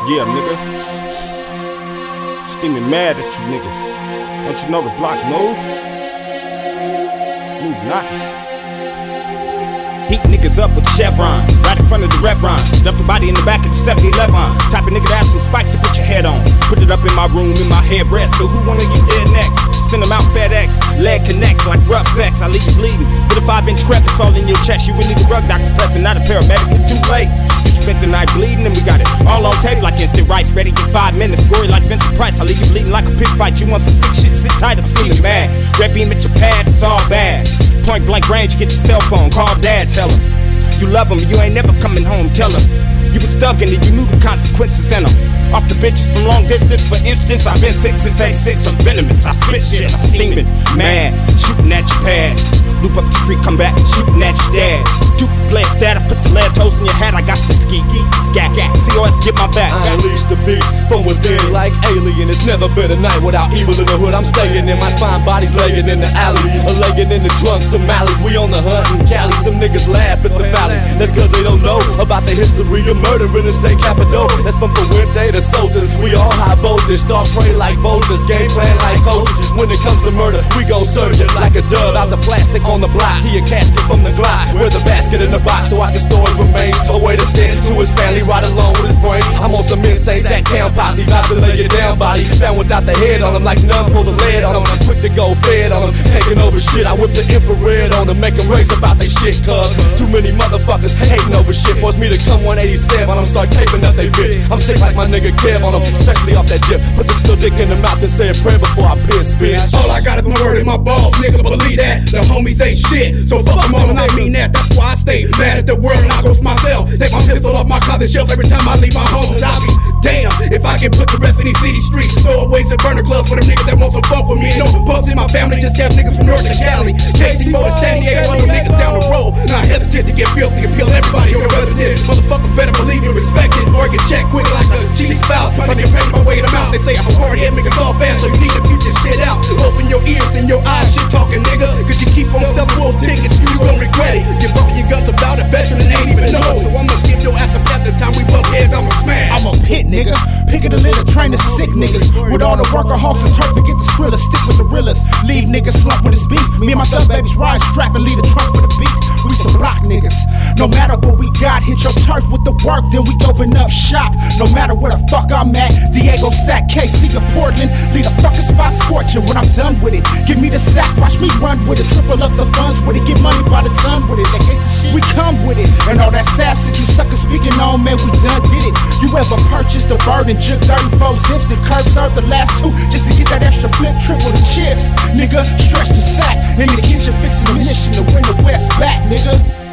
Yeah, nigga. Steaming mad at you niggas. Don't you know the block move? Move nice. Heat niggas up with Chevron, right in front of the Revron. Dump the body in the back of the 7-Eleven. Type of nigga that have some spikes to put your head on. Put it up in my room, in my headrest. So who wanna get there next? Send them out FedEx, leg connects like rough sex. I leave you bleeding with a 5-inch crevice all in your chest. You would need a drug doctor present, not a paramedic. It's too late. You spent the night bleeding and we got it all on tape like instant rice. Ready in 5 minutes, gory like Vincent Price. I leave you bleeding like a pit fight. You want some sick shit? Sit tight, I'm feeling mad. Red beam at your pad, it's all bad. Point blank range, get your cell phone, call dad, tell him you love him, you ain't never coming home, tell him you was stuck in it, you knew the consequences in them. Off the bitches from long distance, for instance, I've been sick since 86, I'm venomous, I spit shit, I'm steaming, mad, shooting at your pad. Loop up the street, come back, shooting at your dad. Duke play that, I put the lead toes in your hat, I got the ski, scat, COS, get my back. I unleash the beast from within like alien. It's never been a night without evil in the hood. I'm staying in my fine bodies laying in the alley, or laying in the trunk, some alleys. We on the hunt in Cali, some niggas laugh at the valley. That's cause they don't know about the history of murder in the state capital. That's from Fuente to Soldiers. We all high voltage, start prey like vultures, game plan like coaches. When it comes to murder, we gon' serve you like a dove out the plastic on the block to your casket from the Glock. With a basket in the box so I can store his remains. A way to send to his family right along with his brain. I'm on some insane sack town posse, about to lay you down body. Found without the head on him like none, pull the lead on him. I'm quick to go fed on him, taking over shit. I whip the infrared on him, make him race about they shit. Cause too many motherfuckers hating over shit. Force me to come 187 on them, start taping up they bitch. I'm sick like my nigga Kev on them, especially off that dip. Put the still dick in the mouth and say a prayer before I piss, bitch. All I got is my word in my balls, nigga, believe that. The homies ain't shit, so fuck them all and I mean that. That's why I stay mad at the world and I go for myself. Take my pistol off my closet shelf every time I leave my home. And I'll be damn if I can put the rest of these city streets. Throwaways and burner clubs for them niggas that want some fuck with me. No buzz in my family, just have niggas from North to Cali. KC Mo and San Diego, other niggas down the road. Not hesitant to get filthy and peel everybody on the resident. Motherfuckers better believe and respect it, or get checked quick like a cheating spouse. Trying to get paid my way to mouth. They say I'm a warhead, make us all fast, so you need to keep this shit out. Open your ears and your eyes, shit talking nigga. Cause you keep on selling wolf tickets, you gon' regret it. You're bumping your guns about a veteran and ain't even know. So I'ma give your ass a death this time we bump heads, I'ma smash. I'm a pit nigga, pick it a little, train the sick niggas. With all the workaholics and turf to get the skrillers, stick with the realest. Leave niggas slump when it's beef. Me and my thug babies ride strap and leave the trunk for the beat. We some block niggas. No matter what we got, hit your turf with the work, then we open up shop. No matter where the fuck I'm at, Diego Sack, KC to Portland, leave the fucking spot scorching. When I'm done with it, give me the sack, watch me run with it. Triple up the funds with it, get money by the ton with it. They hate the shit, we come with it. And all that sass that you suckers speaking on, man, we done did it. You ever purchased a bird and took 34 zips, then curb served the last 2 just to get that extra flip, triple the chips. Nigga, stretch the sack in the kitchen, fixing the mission to win the West back, nigga.